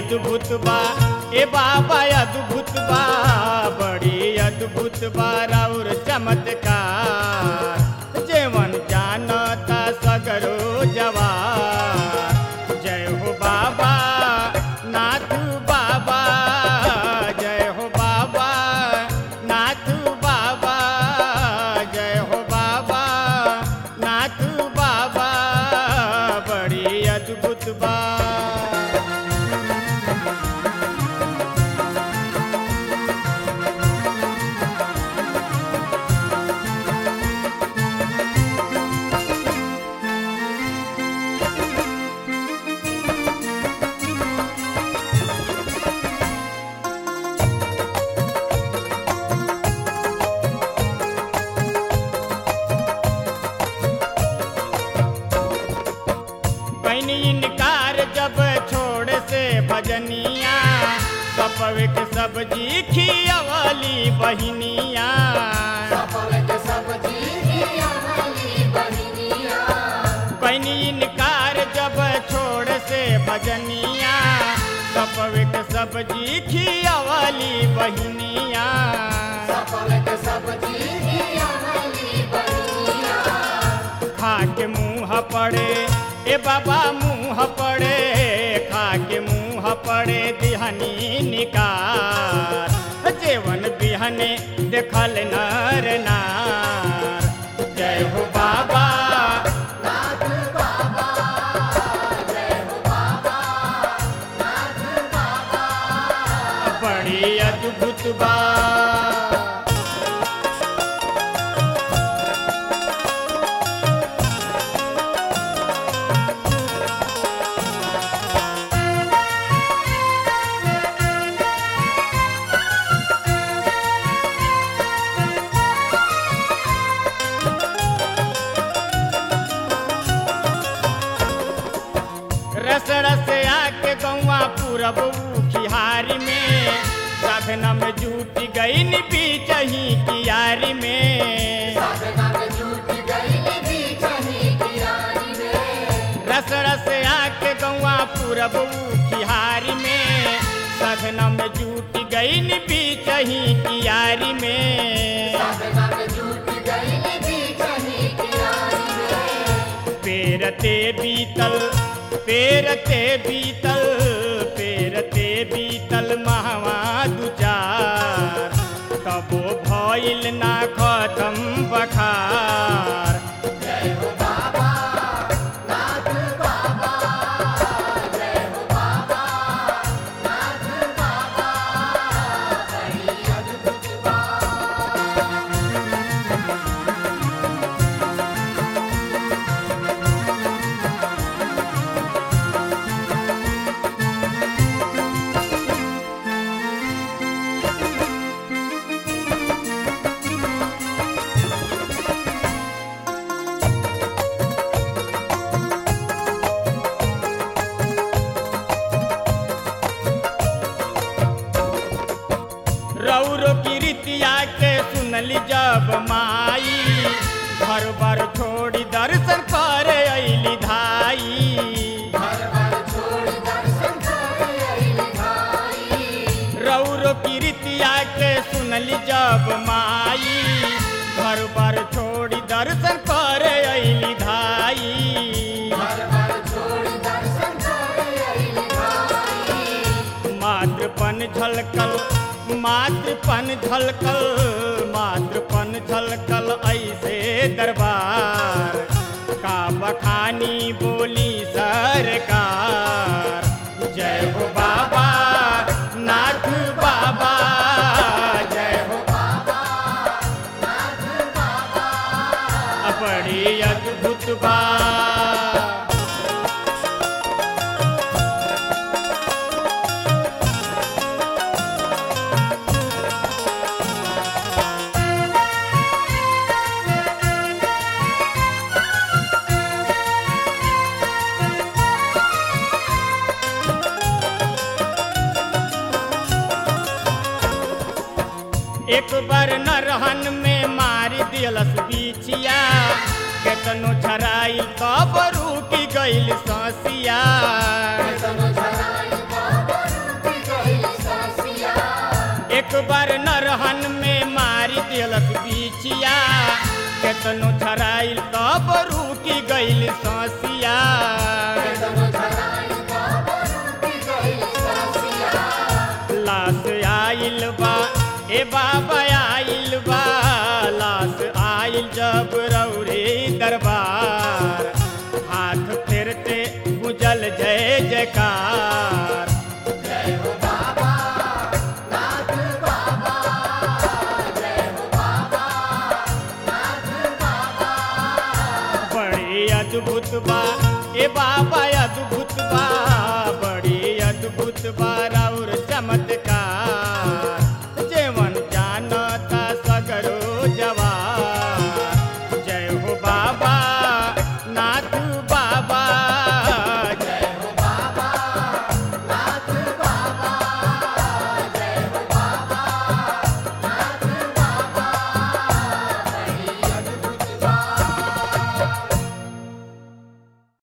अद्भुत बा ए बाबा अद्भुत बा बड़ी अद्भुत बा और चमत्कार जेवन जानता सगरो जवार जय हो बाबा नाथ बाबा जय हो बाबा नाथ बाबा जय हो बाबा नाथ बाबा बड़ी अद्भुत बा इनकार जब छोड़ से भजनिया सपवे के सब्जी खियावली बहिनिया कैनी इनकार जब छोड़ से भजनिया सपवे के सब्जी खियावली बहिनिया खा के मुँह पड़े ए बाबा मुँह पड़े खा के मुँह पड़े दिहनी निकार जेवन बिहने देखल नर नार जय हो बाबा नाथ बाबा जय हो बाबा नाथ बाबा बड़ी अद्भुत बा रस रस आके गौवा पूरब खिहारी में साधना में जूट गई बीचही कियारी में रस रस आके गौवा पूरब खिहारी में साधना में जूट गई बीचही कियारी में पेरते बीतल पेरते बीतल पेरते बीतल महवा दुचार कबो भइल ना खत्म बखार जय हो बाबा नाथ बाबा जय हो बाबा नाथ बाबा बड़ी अद्भुत बा रौरो की रीतिया के सुनली जब माई घर बार छोड़ी दर्शन करे अइली धाई रौरो की रीतिया के सुनली जब माई घर बार छोड़ी दर्शन करे अइली धाई मातृपन झलकल मातृपन झलकल मातृपन झलकल ऐसे दरबार का बखानी बोली सरकार जय हो बाबा नाथ बाबा जय हो बाबा नाथ बाबा बड़ी अद्भुत बा एक बार नरहन में मारी दिलस बिछिया केतनो झराई तब रुकी गइल ससिया एक बार नरहन में मारी दिलक बिछिया केतनो झराइल तब रुकी गइल ससिया लाश आइल बा ए बाबा आइल बा लाश आइल जब रौरे दरबार हाथ फेरते गुजल जय जयकार बड़ी अद्भुत बा ए बाबा अद्भुत बा बड़ी अद्भुत बा